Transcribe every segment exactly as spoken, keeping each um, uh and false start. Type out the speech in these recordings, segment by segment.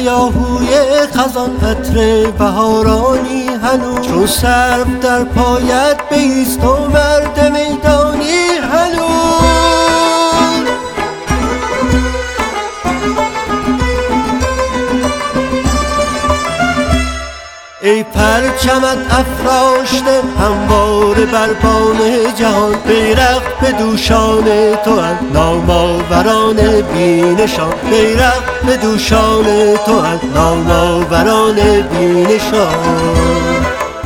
هیاهوی خزان، عطر بهارانی هنوز چون سرو در پایت بیست و مرد میدانی هنوز. ای پرچمت افراشته همواره بر بام جهان، بیرق به دوشان توام نامآوران بی‌نشان، بیرق به دوشان توام نامآوران بی‌نشان.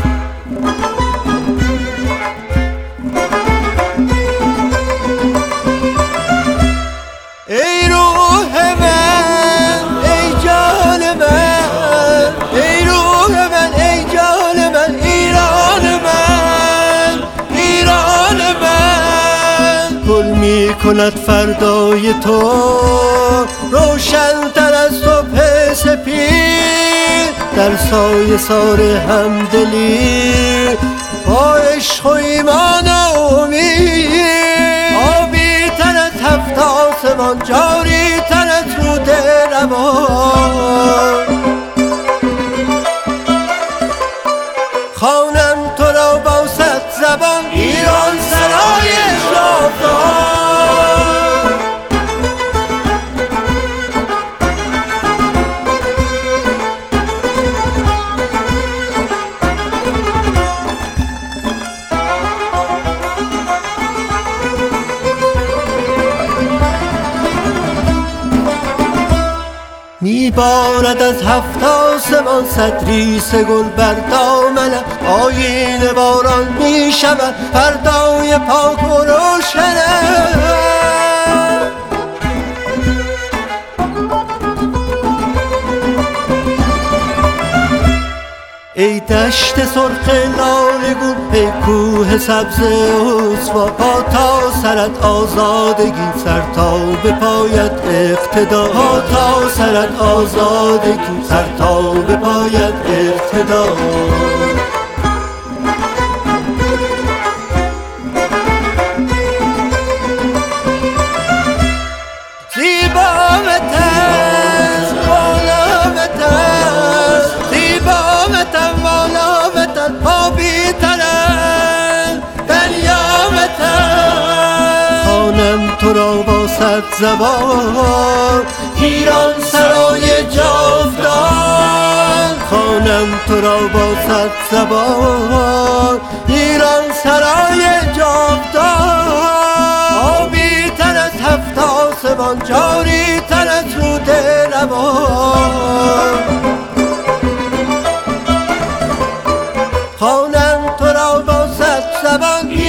کند فردای تو روشن تر از صبح سپید، در سایه سار همدلی با عشق و ایمان و امید. آبی تر از هفت آسمان، جاری تر از رود روان، خوانم تو را با صد زبان ایران سرای جاودان. میبارد از هفت آسمان صد ریز گل بر دامنم، آیین باران میشود فردای پاک و روشنم. ای دشت سرخ لاله گون، ای کوه سبز عضوا، پا تا سرت آزادگی، سر تا به پایت اقتدا، پا تا سرت آزادگی، سر تا به پایت اقتدا. تو را با صد زبان ایران سرای جاودان، خوانم تو را با صد زبان ایران سرای جاودان. آبی تر از هفت آسمان، جاری تر از رود روان، خوانم تو را با صد زبان